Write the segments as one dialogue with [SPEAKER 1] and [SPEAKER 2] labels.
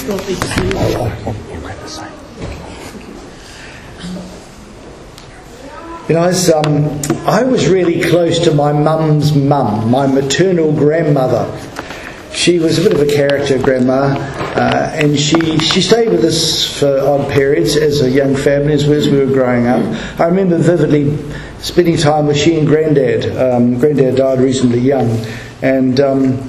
[SPEAKER 1] want me to see you?
[SPEAKER 2] You'll grab the same. You know, I was really close to my mum's mum, my maternal grandmother. She was a bit of a character, Grandma, and she stayed with us for odd periods as a young family, as we were growing up. I remember vividly spending time with she and Grandad. Grandad died reasonably young, and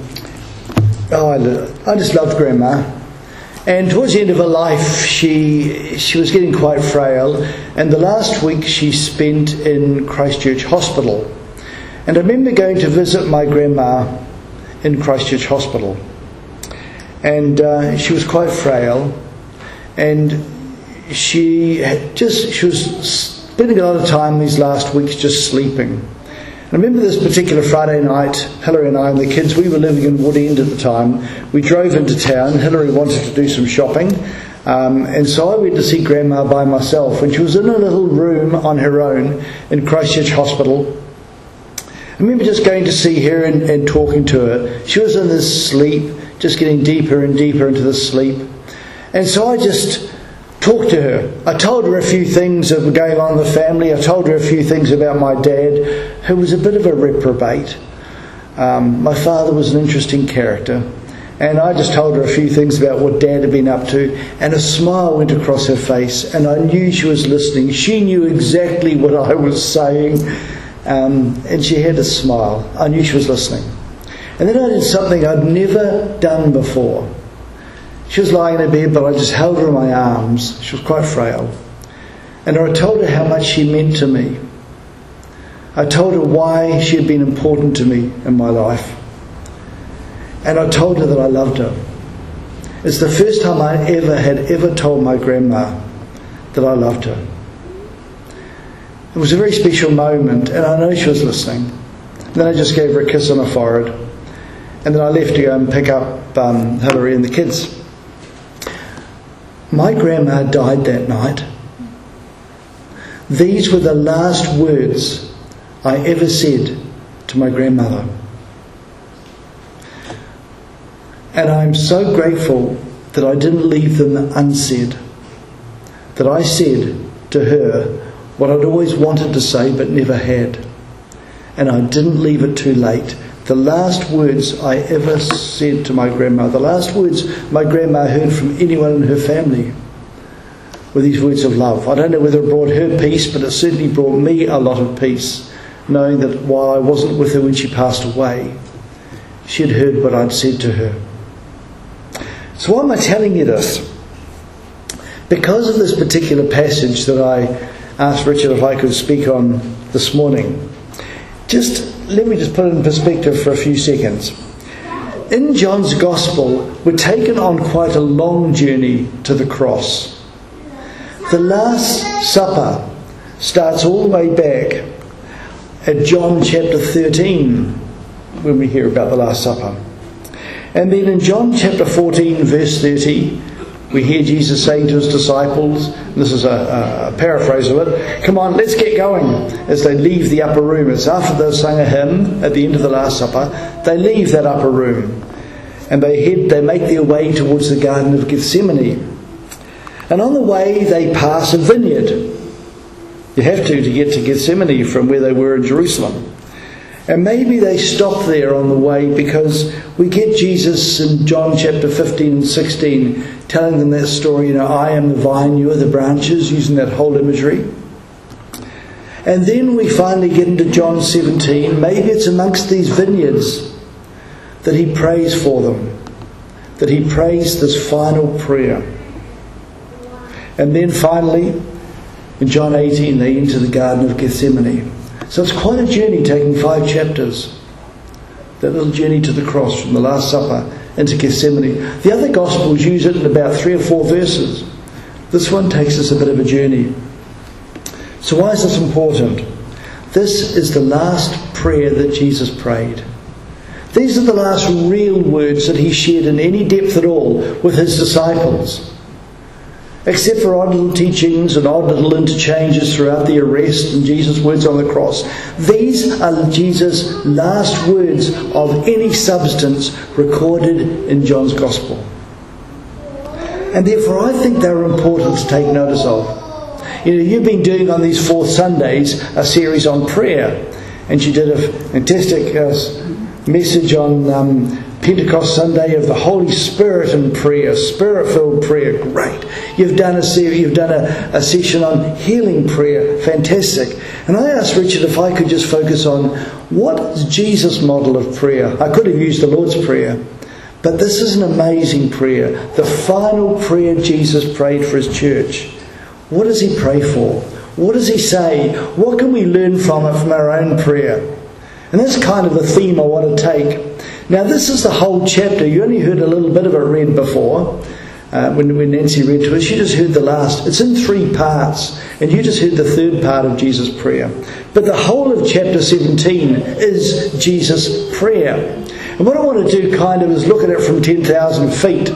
[SPEAKER 2] I just loved Grandma. And towards the end of her life, she was getting quite frail, and the last week she spent in Christchurch Hospital. And I remember going to visit my grandma in Christchurch Hospital, and she was quite frail, and she was spending a lot of time these last weeks just sleeping. I remember this particular Friday night, Hilary and I and the kids, we were living in Woodend at the time. We drove into town. Hilary wanted to do some shopping, and so I went to see Grandma by myself, and she was in a little room on her own in Christchurch Hospital. I remember just going to see her and talking to her. She was in this sleep, just getting deeper and deeper into this sleep. And so I just talked to her. I told her a few things that were going on in the family. I told her a few things about my dad, who was a bit of a reprobate. My father was an interesting character. And I just told her a few things about what Dad had been up to. And a smile went across her face. And I knew she was listening. She knew exactly what I was saying. And she had a smile. I knew she was listening. And then I did something I'd never done before. She was lying in her bed, but I just held her in my arms. She was quite frail. And I told her how much she meant to me. I told her why she had been important to me in my life. And I told her that I loved her. It's the first time I had ever told my grandma that I loved her. It was a very special moment, and I know she was listening. And then I just gave her a kiss on her forehead. And then I left to go and pick up Hilary and the kids. My grandma died that night. These were the last words I ever said to my grandmother. And I'm so grateful that I didn't leave them unsaid. That I said to her what I'd always wanted to say but never had. And I didn't leave it too late. The last words I ever said to my grandma, the last words my grandma heard from anyone in her family, were these words of love. I don't know whether it brought her peace, but it certainly brought me a lot of peace, knowing that while I wasn't with her when she passed away, she had heard what I'd said to her. So why am I telling you this? Because of this particular passage that I asked Richard if I could speak on this morning. Let me just put it in perspective for a few seconds. In John's Gospel, we're taken on quite a long journey to the cross. The Last Supper starts all the way back at John chapter 13, when we hear about the Last Supper. And then in John chapter 14, verse 30, we hear Jesus saying to his disciples, this is a paraphrase of it, come on, let's get going, as they leave the upper room. It's after they've sung a hymn at the end of the Last Supper, they leave that upper room and they make their way towards the Garden of Gethsemane. And on the way they pass a vineyard. You have to get to Gethsemane from where they were in Jerusalem. And maybe they stop there on the way because we get Jesus in John chapter 15 and 16 telling them that story, I am the vine, you are the branches, using that whole imagery. And then we finally get into John 17. Maybe it's amongst these vineyards that he prays for them, that he prays this final prayer. And then finally, in John 18, they enter the Garden of Gethsemane. So it's quite a journey, taking 5 chapters. That little journey to the cross from the Last Supper into Gethsemane. The other Gospels use it in about 3 or 4 verses. This one takes us a bit of a journey. So why is this important? This is the last prayer that Jesus prayed. These are the last real words that he shared in any depth at all with his disciples. Except for odd little teachings and odd little interchanges throughout the arrest and Jesus' words on the cross. These are Jesus' last words of any substance recorded in John's Gospel. And therefore I think they're important to take notice of. You've been doing on these fourth Sundays a series on prayer, and she did a fantastic message on Pentecost Sunday of the Holy Spirit and prayer, Spirit-filled prayer. Great. You've done a session on healing prayer. Fantastic. And I asked Richard if I could just focus on what is Jesus' model of prayer. I could have used the Lord's Prayer, but this is an amazing prayer. The final prayer Jesus prayed for his church. What does he pray for? What does he say? What can we learn from it, from our own prayer? And that's kind of the theme I want to take. Now this is the whole chapter. You only heard a little bit of it read before. When Nancy read to us, you just heard the last. It's in 3 parts, and you just heard the 3rd part of Jesus' prayer. But the whole of chapter 17 is Jesus' prayer. And what I want to do kind of is look at it from 10,000 feet.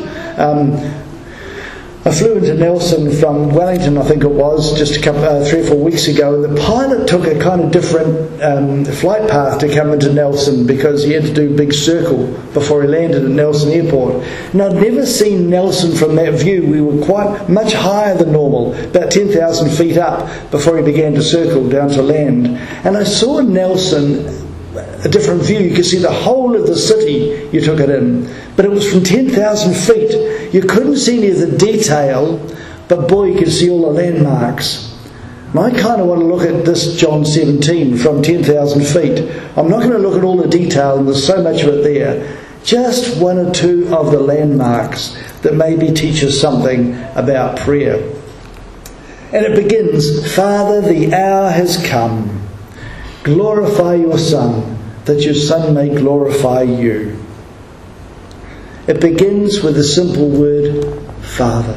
[SPEAKER 2] I flew into Nelson from Wellington, I think it was, just 3 or 4 weeks ago, and the pilot took a kind of different flight path to come into Nelson because he had to do a big circle before he landed at Nelson Airport. And I'd never seen Nelson from that view. We were quite much higher than normal, about 10,000 feet up before he began to circle down to land. And I saw Nelson, a different view. You could see the whole of the city, you took it in. But it was from 10,000 feet. You couldn't see any of the detail, but boy, you could see all the landmarks. And I kind of want to look at this John 17 from 10,000 feet. I'm not going to look at all the detail, and there's so much of it there. Just 1 or 2 of the landmarks that maybe teach us something about prayer. And it begins, Father, the hour has come. Glorify your Son, that your Son may glorify you. It begins with the simple word, Father.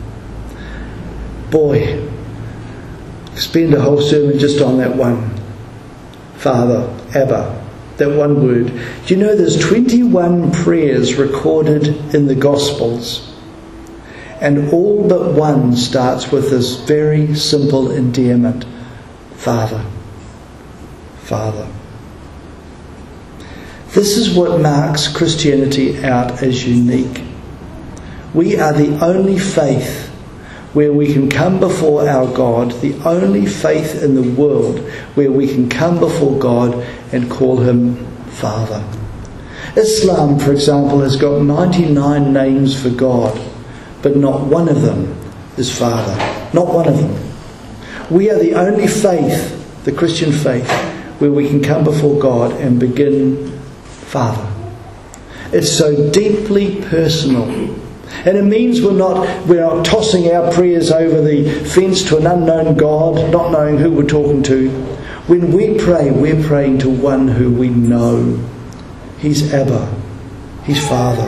[SPEAKER 2] Boy, spend a whole sermon just on that one. Father, Abba, that one word. Do you know there's 21 prayers recorded in the Gospels, and all but one starts with this very simple endearment, Father. Father. This is what marks Christianity out as unique. We are the only faith where we can come before our God, the only faith in the world where we can come before God and call him Father. Islam, for example, has got 99 names for God, but not one of them is Father. Not one of them. We are the only faith, the Christian faith, where we can come before God and begin Father. It's so deeply personal. And it means we're not tossing our prayers over the fence to an unknown God, not knowing who we're talking to. When we pray, we're praying to one who we know. He's Abba. He's Father.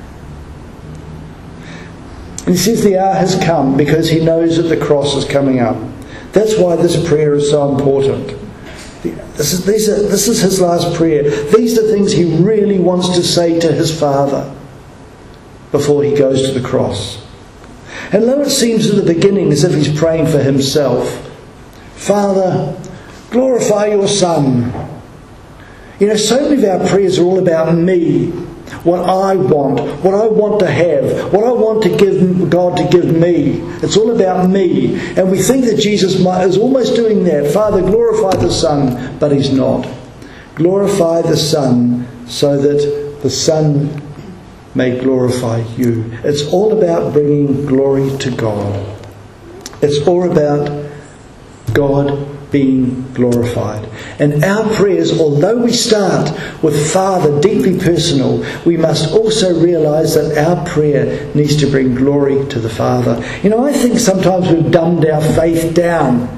[SPEAKER 2] And he says the hour has come because he knows that the cross is coming up. That's why this prayer is so important. This is his last prayer. These are things he really wants to say to his Father before he goes to the cross. And though it seems at the beginning as if he's praying for himself, Father, glorify your Son. You know, so many of our prayers are all about me, what I want to have, what I want to give God to give me. It's all about me. And we think that Jesus is almost doing that. Father, glorify the Son, but he's not. Glorify the Son so that the Son may glorify you. It's all about bringing glory to God. It's all about God being glorified. And our prayers, although we start with Father, deeply personal, we must also realise that our prayer needs to bring glory to the Father. You know, I think sometimes we've dumbed our faith down.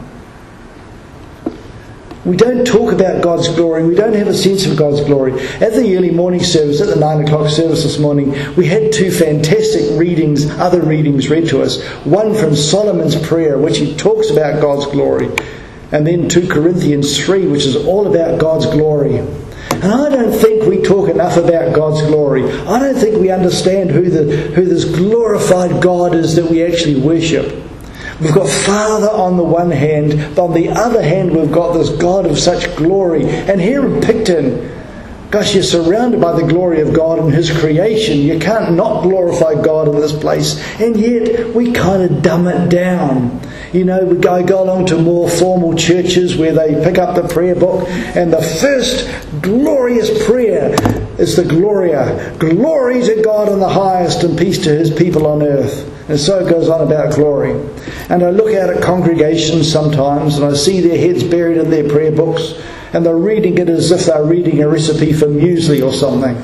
[SPEAKER 2] We don't talk about God's glory. We don't have a sense of God's glory. At the early morning service, at the 9 o'clock service this morning, we had 2 fantastic readings, other readings read to us. One from Solomon's prayer, which he talks about God's glory. And then 2 Corinthians 3, which is all about God's glory. And I don't think we talk enough about God's glory. I don't think we understand who this glorified God is that we actually worship. We've got Father on the one hand, but on the other hand we've got this God of such glory. And here in Picton, Gosh, you're surrounded by the glory of God and His creation. You can't not glorify God in this place. And yet, we kind of dumb it down. You know, we go along to more formal churches where they pick up the prayer book, and the first glorious prayer is the Gloria. Glory to God in the highest, and peace to His people on earth. And so it goes on about glory. And I look out at congregations sometimes, and I see their heads buried in their prayer books, and they're reading it as if they're reading a recipe for muesli or something.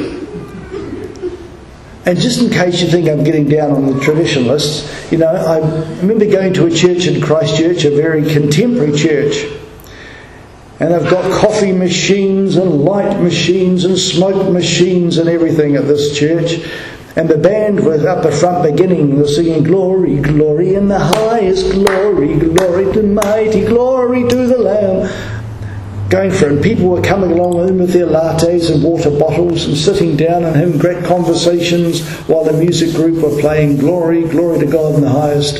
[SPEAKER 2] And just in case you think I'm getting down on the traditionalists, you know, I remember going to a church in Christchurch, a very contemporary church, and they've got coffee machines and light machines and smoke machines and everything at this church. And the band was up the front beginning, they were singing, glory, glory in the highest, glory, glory to mighty, glory to the Lamb. Going for it, and people were coming along with their lattes and water bottles and sitting down and having great conversations while the music group were playing glory, glory to God in the highest.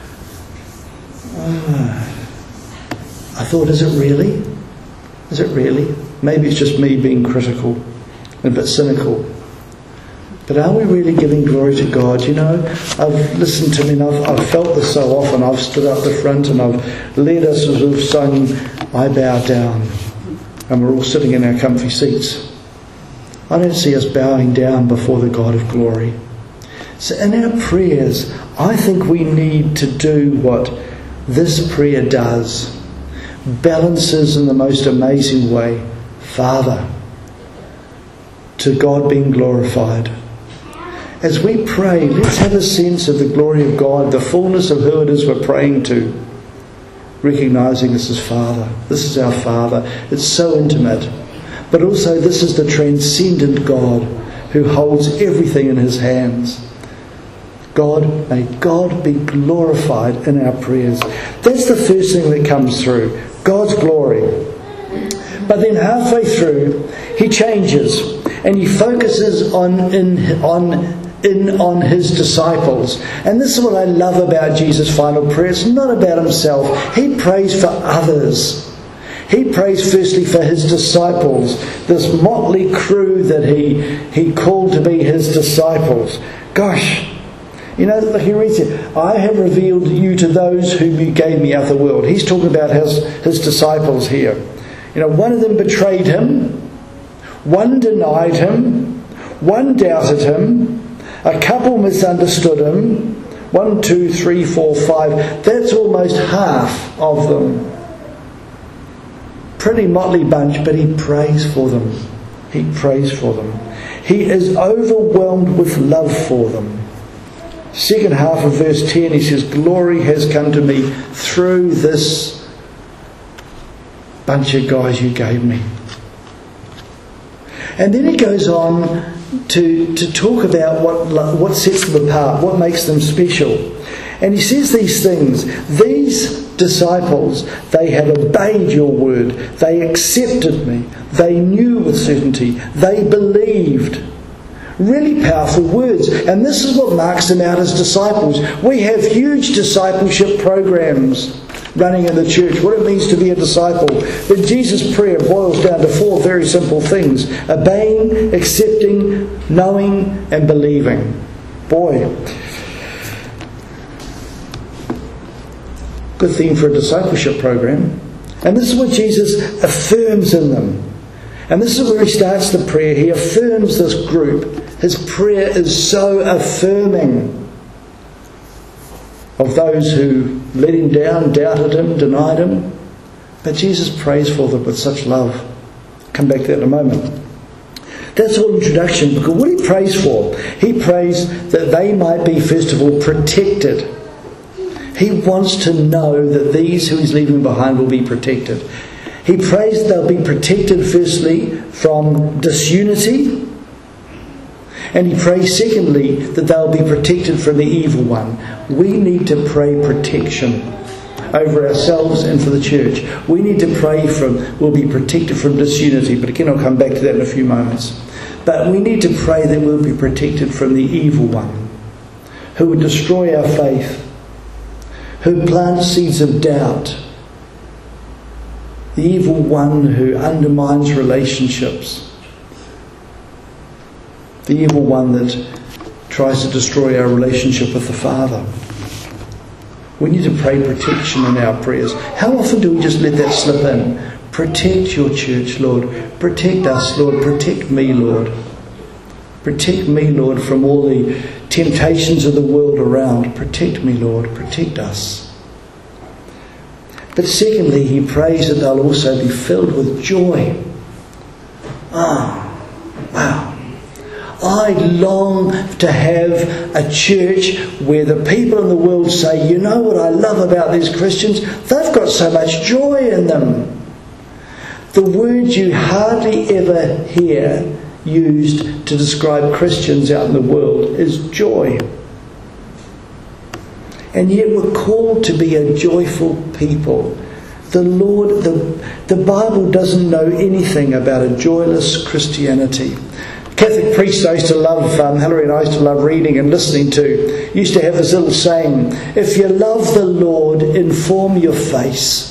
[SPEAKER 2] I thought, is it really? Is it really? Maybe it's just me being critical and a bit cynical. But are we really giving glory to God? You know, I've listened to me and I've felt this so often. I've stood up the front and I've led us as we've sung, I bow down. And we're all sitting in our comfy seats. I don't see us bowing down before the God of glory. So in our prayers, I think we need to do what this prayer does. Balances in the most amazing way. Father, to God being glorified. As we pray, let's have a sense of the glory of God, the fullness of who it is we're praying to. Recognising this is Father. This is our Father. It's so intimate. But also this is the transcendent God who holds everything in His hands. God, may God be glorified in our prayers. That's the first thing that comes through. God's glory. But then halfway through, He changes and He focuses on His disciples. And this is what I love about Jesus' final prayer. It's not about Himself. He prays for others. He prays firstly for His disciples, this motley crew that He called to be His disciples. Gosh, you know, he reads it, I have revealed you to those whom you gave me out of the world. He's talking about his disciples here. You know, one of them betrayed Him, one denied Him, one doubted Him, a couple misunderstood Him. 1, 2, 3, 4, 5. That's almost half of them. Pretty motley bunch, but He prays for them. He prays for them. He is overwhelmed with love for them. Second half of verse 10, He says, glory has come to me through this bunch of guys you gave me. And then He goes on to talk about what sets them apart, what makes them special. And He says these things. These disciples, they have obeyed your word. They accepted me. They knew with certainty. They believed. Really powerful words. And this is what marks them out as disciples. We have huge discipleship programs running in the church, what it means to be a disciple. But Jesus' prayer boils down to 4 very simple things: obeying, accepting, knowing, and believing. Boy, good theme for a discipleship program. And this is what Jesus affirms in them. And this is where He starts the prayer. He affirms this group. His prayer is so affirming of those who let Him down, doubted Him, denied Him. But Jesus prays for them with such love. Come back to that in a moment. That's all introduction, because what He prays for, He prays that they might be, first of all, protected. He wants to know that these who He's leaving behind will be protected. He prays they'll be protected, firstly, from disunity. And He prays, secondly, that they'll be protected from the evil one. We need to pray protection over ourselves and for the church. We need to pray we'll be protected from disunity. But again, I'll come back to that in a few moments. But we need to pray that we'll be protected from the evil one, who would destroy our faith, who plants seeds of doubt, the evil one who undermines relationships, the evil one that tries to destroy our relationship with the Father. We need to pray protection in our prayers. How often do we just let that slip in? Protect your church, Lord. Protect us, Lord. Protect me, Lord. Protect me, Lord, from all the temptations of the world around. Protect me, Lord. Protect us. But secondly, he prays that they'll also be filled with joy. Wow. I long to have a church where the people in the world say, you know what I love about these Christians? They've got so much joy in them. The word you hardly ever hear used to describe Christians out in the world is joy. And yet we're called to be a joyful people. The Bible doesn't know anything about a joyless Christianity. Catholic priests I used to love, Hilary and I used to love reading and listening to, used to have this little saying, if you love the Lord, inform your face.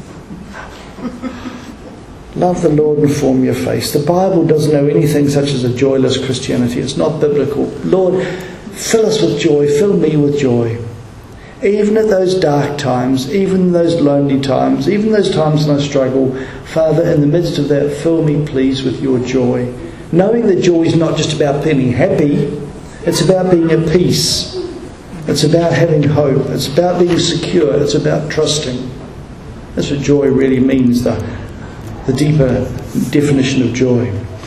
[SPEAKER 2] Love the Lord and form your face. The Bible doesn't know anything such as a joyless Christianity. It's not biblical. Lord, fill us with joy. Fill me with joy. Even at those dark times, even those lonely times, even those times when I struggle, Father, in the midst of that, fill me, please, with your joy. Knowing that joy is not just about being happy, it's about being at peace. It's about having hope. It's about being secure. It's about trusting. That's what joy really means, the deeper definition of joy.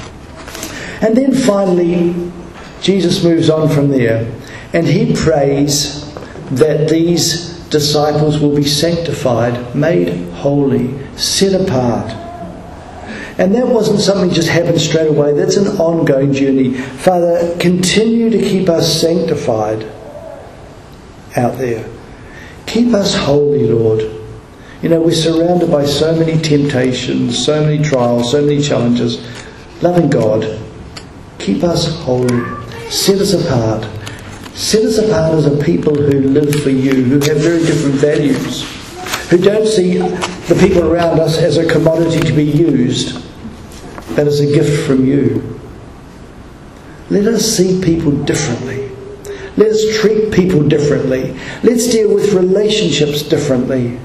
[SPEAKER 2] And then finally, Jesus moves on from there, and he prays that these disciples will be sanctified, made holy, set apart. And that wasn't something that just happened straight away. That's an ongoing journey. Father, continue to keep us sanctified out there. Keep us holy, Lord. You know, we're surrounded by so many temptations, so many trials, so many challenges. Loving God, keep us holy. Set us apart. Set us apart as a people who live for you, who have very different values, who don't see the people around us as a commodity to be used, but as a gift from you. Let us see people differently. Let's treat people differently. Let's deal with relationships differently.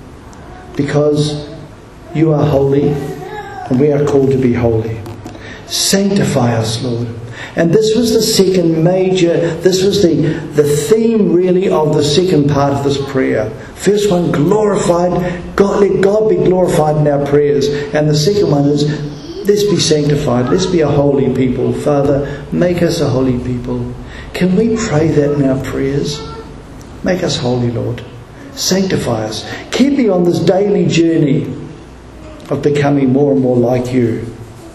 [SPEAKER 2] Because you are holy and we are called to be holy. Sanctify us, Lord. And this was the second this was the theme really of the second part of this prayer. First one, glorified, God, let God be glorified in our prayers. And the second one is, let's be sanctified, let's be a holy people. Father, make us a holy people. Can we pray that in our prayers? Make us holy, Lord. Sanctify us. Keep me on this daily journey of becoming more and more like you.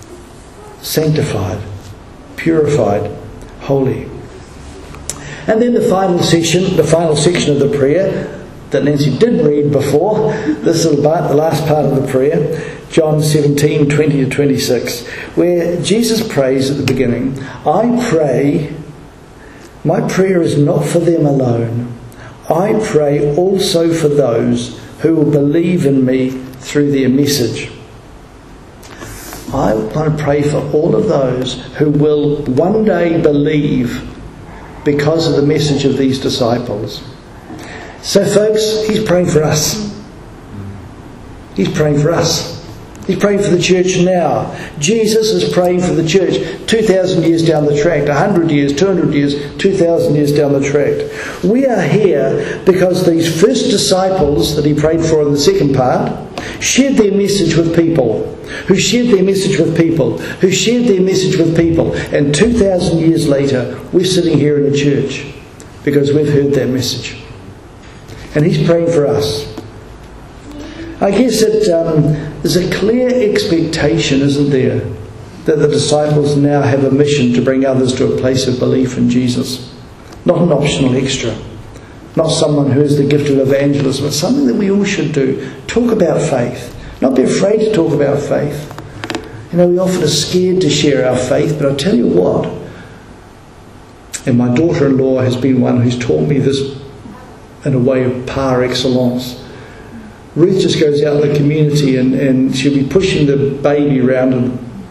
[SPEAKER 2] Sanctified, purified, holy. And then the final section of the prayer that Nancy did read before, this little part, the last part of the prayer, John 17:20-26, where Jesus prays at the beginning, I pray, my prayer is not for them alone. I pray also for those who will believe in me through their message. I want to pray for all of those who will one day believe because of the message of these disciples. So folks, he's praying for us. He's praying for us. He's praying for the church now. Jesus is praying for the church 2,000 years down the track, 100 years, 200 years, 2,000 years down the track. We are here because these first disciples that he prayed for in the second part shared their message with people, who shared their message with people, who shared their message with people. And 2,000 years later, we're sitting here in a church because we've heard that message. And he's praying for us. I guess that there's a clear expectation, isn't there, that the disciples now have a mission to bring others to a place of belief in Jesus. Not an optional extra. Not someone who has the gift of evangelism, but something that we all should do. Talk about faith. Not be afraid to talk about faith. You know, we often are scared to share our faith, but I tell you what, and my daughter-in-law has been one who's taught me this in a way of par excellence. Ruth just goes out in the community and she'll be pushing the baby around and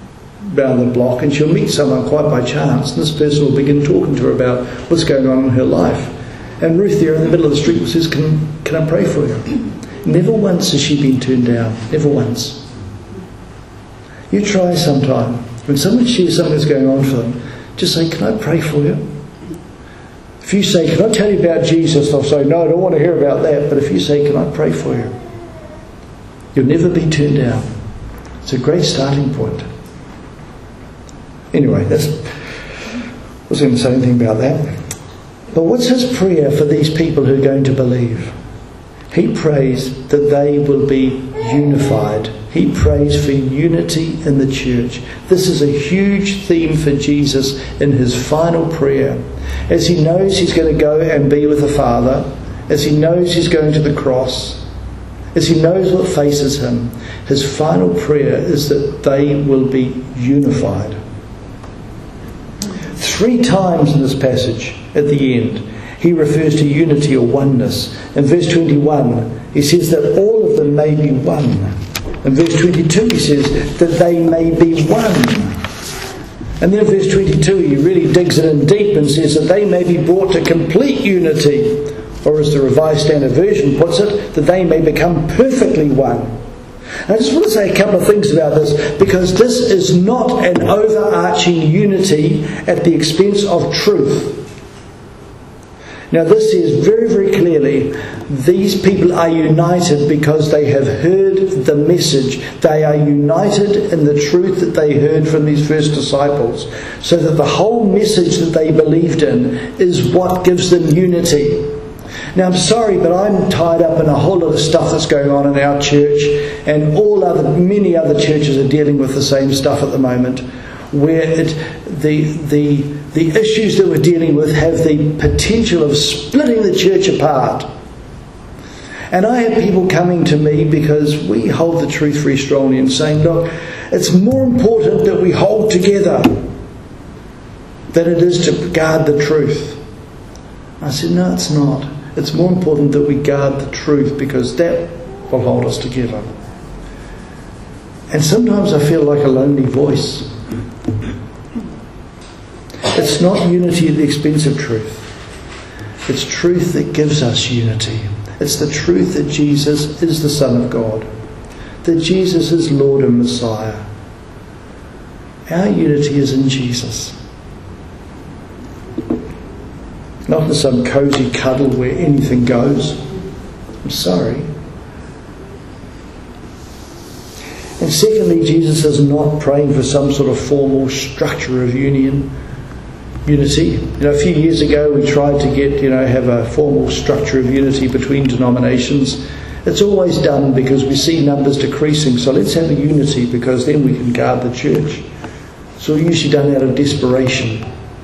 [SPEAKER 2] round the block, and she'll meet someone quite by chance, and this person will begin talking to her about what's going on in her life. And Ruth there in the middle of the street says, can I pray for you? Never once has she been turned down. Never once. You try sometime. When someone shares something that's going on for them, just say, can I pray for you? If you say, can I tell you about Jesus? They'll say, no, I don't want to hear about that. But if you say, can I pray for you? You'll never be turned down. It's a great starting point. Anyway, I wasn't going to say anything about that. But what's his prayer for these people who are going to believe? He prays that they will be unified. He prays for unity in the church. This is a huge theme for Jesus in his final prayer. As he knows he's going to go and be with the Father, as he knows he's going to the cross, as he knows what faces him, his final prayer is that they will be unified. 3 times in this passage, at the end, he refers to unity or oneness. In verse 21, he says that all of them may be one. In verse 22, he says that they may be one. And then in verse 22, he really digs it in deep and says that they may be brought to complete unity. Or as the Revised Standard Version puts it, that they may become perfectly one. And I just want to say a couple of things about this, because this is not an overarching unity at the expense of truth. Now this says very, very clearly, these people are united because they have heard the message. They are united in the truth that they heard from these first disciples. So that the whole message that they believed in is what gives them unity. Now I'm sorry, but I'm tied up in a whole lot of stuff that's going on in our church, and many other churches are dealing with the same stuff at the moment, where the issues that we're dealing with have the potential of splitting the church apart. And I have people coming to me because we hold the truth very strongly and saying, look, it's more important that we hold together than it is to guard the truth. I said, no, it's not. It's more important that we guard the truth, because that will hold us together. And sometimes I feel like a lonely voice. It's not unity at the expense of truth. It's truth that gives us unity. It's the truth that Jesus is the Son of God, that Jesus is Lord and Messiah. Our unity is in Jesus. Not in some cosy cuddle where anything goes. I'm sorry. And secondly, Jesus is not praying for some sort of formal structure of unity. A few years ago we tried to have a formal structure of unity between denominations. It's always done because we see numbers decreasing, so let's have a unity because then we can guard the church. So we're usually done out of desperation.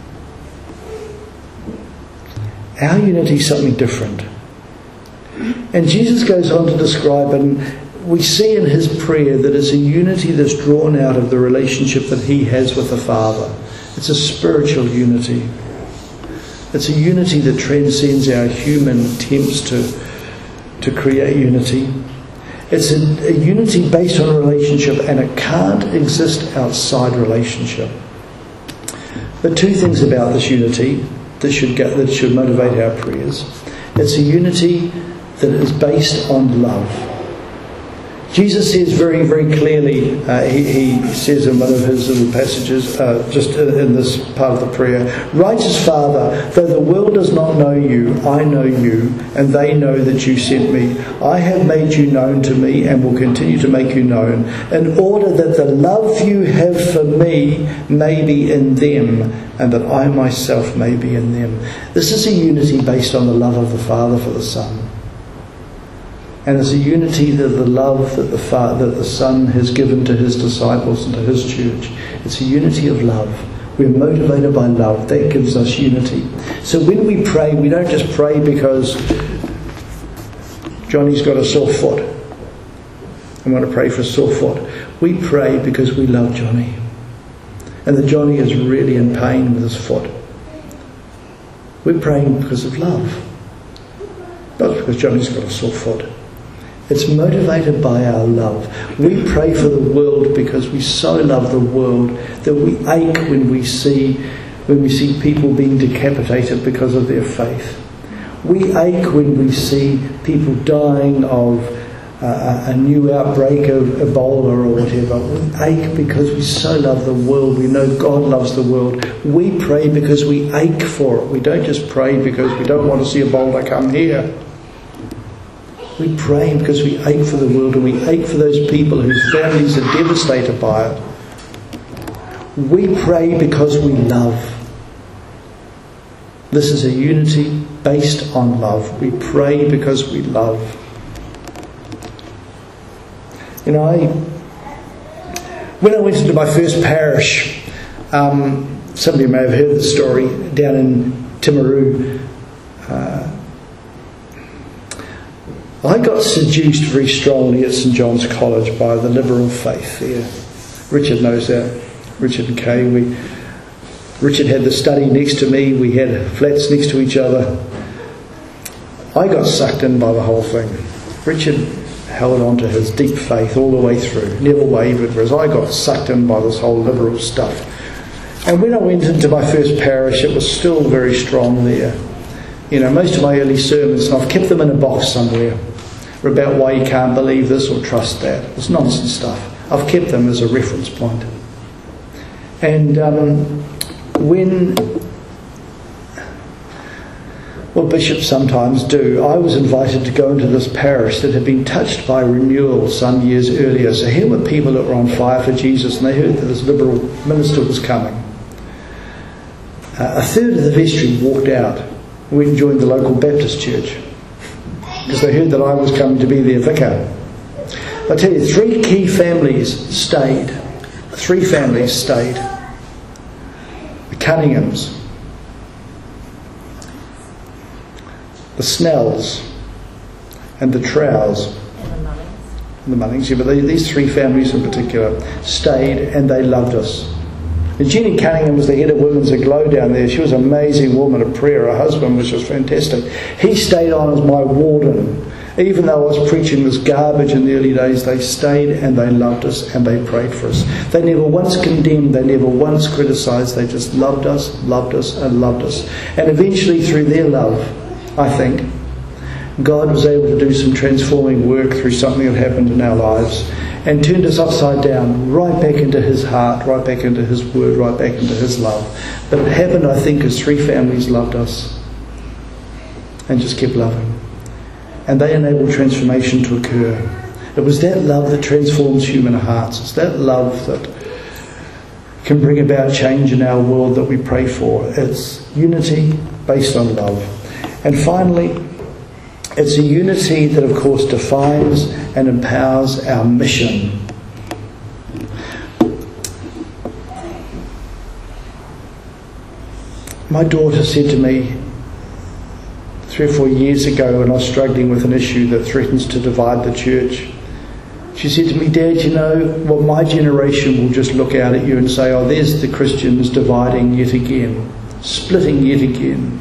[SPEAKER 2] Our unity is something different. And Jesus goes on to describe, and we see in his prayer that it's a unity that's drawn out of the relationship that he has with the Father. It's a spiritual unity. It's a unity that transcends our human attempts to create unity. It's a unity based on a relationship, and it can't exist outside relationship. But 2 things about this unity that should motivate our prayers. It's a unity that is based on love. Jesus says very, very clearly, he says in one of his little passages, just in this part of the prayer, Righteous Father, though the world does not know you, I know you, and they know that you sent me. I have made you known to me and will continue to make you known, in order that the love you have for me may be in them, and that I myself may be in them. This is a unity based on the love of the Father for the Son. And it's a unity that the love that the Son has given to his disciples and to his church. It's a unity of love. We're motivated by love. That gives us unity. So when we pray, we don't just pray because Johnny's got a sore foot and want to pray for a sore foot. We pray because we love Johnny. And that Johnny is really in pain with his foot. We're praying because of love. Not because Johnny's got a sore foot. It's motivated by our love. We pray for the world because we so love the world that we ache when we see people being decapitated because of their faith. We ache when we see people dying of a new outbreak of Ebola or whatever. We ache because we so love the world. We know God loves the world. We pray because we ache for it. We don't just pray because we don't want to see Ebola come here. We pray because we ache for the world, and we ache for those people whose families are devastated by it. We pray because we love. This is a unity based on love. We pray because we love. When I went into my first parish, some of you may have heard the story, down in Timaru. I got seduced very strongly at St John's College by the liberal faith there. Richard knows that. Richard and Kay. Richard had the study next to me. We had flats next to each other. I got sucked in by the whole thing. Richard held on to his deep faith all the way through, never wavered, whereas I got sucked in by this whole liberal stuff. And when I went into my first parish, it was still very strong there. Most of my early sermons, and I've kept them in a box somewhere, were about why you can't believe this or trust that. It's nonsense stuff. I've kept them as a reference point. And what bishops sometimes do, I was invited to go into this parish that had been touched by renewal some years earlier. So here were people that were on fire for Jesus, and they heard that this liberal minister was coming. A third of the vestry walked out, went and joined the local Baptist church, because they heard that I was coming to be their vicar. I tell you, 3 key families stayed. 3 families stayed. The Cunninghams, the Snells, and the Trowes. And the Munnings, yeah, but these 3 families in particular stayed, and they loved us. And Jenny Cunningham was the head of Women's Aglow down there. She was an amazing woman of prayer. Her husband was just fantastic. He stayed on as my warden. Even though I was preaching this garbage in the early days, they stayed and they loved us and they prayed for us. They never once condemned, they never once criticised. They just loved us and loved us. And eventually, through their love, I think, God was able to do some transforming work through something that happened in our lives and turned us upside down, right back into His heart, right back into His word, right back into His love. But it happened, I think, as 3 families loved us and just kept loving. And they enabled transformation to occur. It was that love that transforms human hearts. It's that love that can bring about change in our world that we pray for. It's unity based on love. And finally, it's a unity that, of course, defines and empowers our mission. My daughter said to me 3 or 4 years ago, when I was struggling with an issue that threatens to divide the church, she said to me, "Dad, my generation will just look out at you and say, oh, there's the Christians dividing yet again, splitting yet again."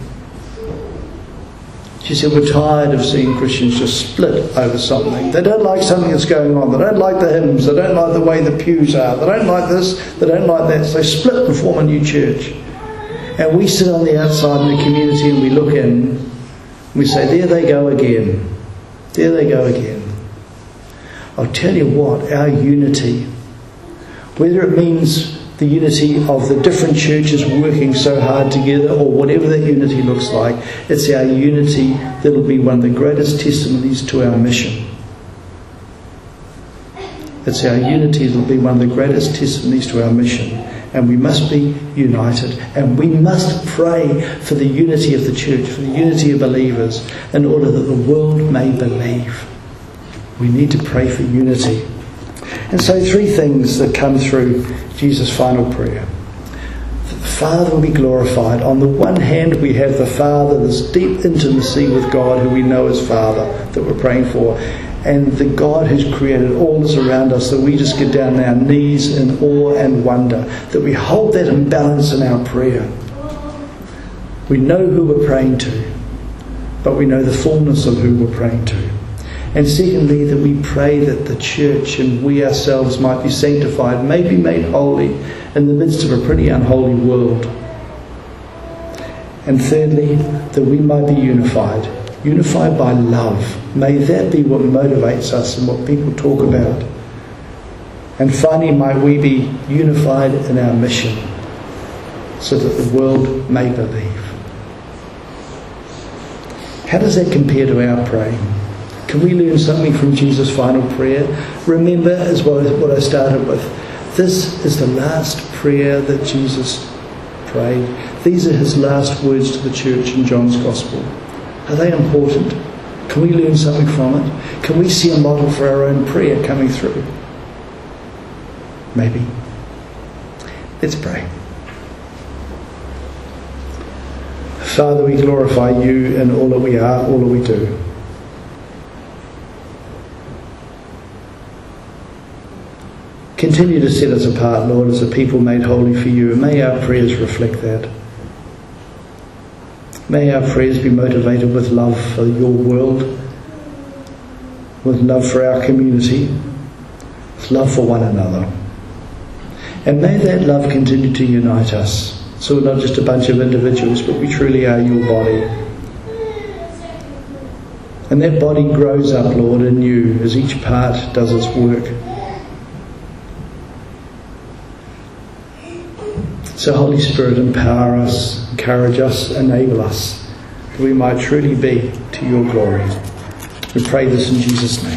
[SPEAKER 2] She said, "We're tired of seeing Christians just split over something. They don't like something that's going on. They don't like the hymns. They don't like the way the pews are. They don't like this. They don't like that. So they split and form a new church." And we sit on the outside in the community and we look in and we say, "There they go again. There they go again." I'll tell you what, our unity, whether it means the unity of the different churches working so hard together or whatever that unity looks like, it's our unity that will be one of the greatest testimonies to our mission. It's our unity that will be one of the greatest testimonies to our mission. And we must be united. And we must pray for the unity of the church, for the unity of believers, in order that the world may believe. We need to pray for unity. And so 3 things that come through Jesus' final prayer. That the Father will be glorified. On the one hand, we have the Father, this deep intimacy with God who we know as Father that we're praying for. And the God who's created all this around us, that we just get down on our knees in awe and wonder. That we hold that in balance in our prayer. We know who we're praying to, but we know the fullness of who we're praying to. And secondly, that we pray that the church and we ourselves might be sanctified, may be made holy in the midst of a pretty unholy world. And thirdly, that we might be unified by love. May that be what motivates us and what people talk about. And finally, might we be unified in our mission, so that the world may believe. How does that compare to our praying? Can we learn something from Jesus' final prayer? Remember, as well as what I started with, this is the last prayer that Jesus prayed. These are his last words to the church in John's Gospel. Are they important? Can we learn something from it? Can we see a model for our own prayer coming through? Maybe. Let's pray. Father, we glorify you in all that we are, all that we do. Continue to set us apart, Lord, as a people made holy for you, and may our prayers reflect that. May our prayers be motivated with love for your world, with love for our community, with love for one another. And may that love continue to unite us, so we're not just a bunch of individuals, but we truly are your body. And that body grows up, Lord, in you as each part does its work. So Holy Spirit, empower us, encourage us, enable us, that we might truly be to your glory. We pray this in Jesus' name.